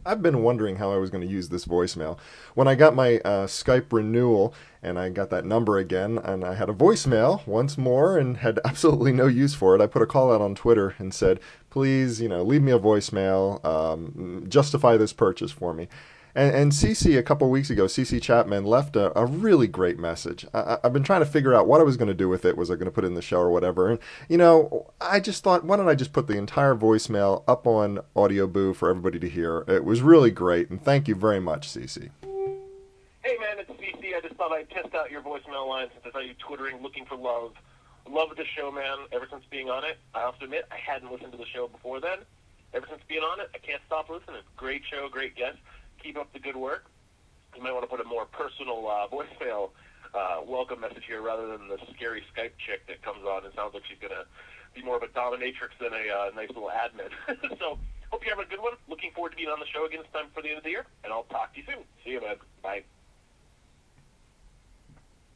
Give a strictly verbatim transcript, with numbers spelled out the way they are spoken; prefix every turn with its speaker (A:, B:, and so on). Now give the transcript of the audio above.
A: I've been wondering how I was going to use this voicemail. When I got my uh, Skype renewal and I got that number again, and I had a voicemail once more and had absolutely no use for it, I put a call out on Twitter and said, please, you know, leave me a voicemail, um, justify this purchase for me. And, and Cece, a couple weeks ago, Cece Chapman left a, a really great message. I, I've been trying to figure out what I was going to do with it. Was I going to put it in the show or whatever? And, you know, I just thought, why don't I just put the entire voicemail up on Audio Boo for everybody to hear? It was really great. And thank you very much, Cece.
B: Hey, man, it's C C. I just thought I'd test out your voicemail line since I saw you twittering looking for love. Love the show, man, ever since being on it. I have to admit, I hadn't listened to the show before then. Ever since being on it, I can't stop listening. Great show, great guest. Keep up the good work. You might want to put a more personal uh, voicemail uh, welcome message here rather than the scary Skype chick that comes on. It sounds like she's going to be more of a dominatrix than a uh, nice little admin. So hope you have a good one. Looking forward to being on the show again this time for the end of the year, and I'll talk to you soon. See you, man. Bye.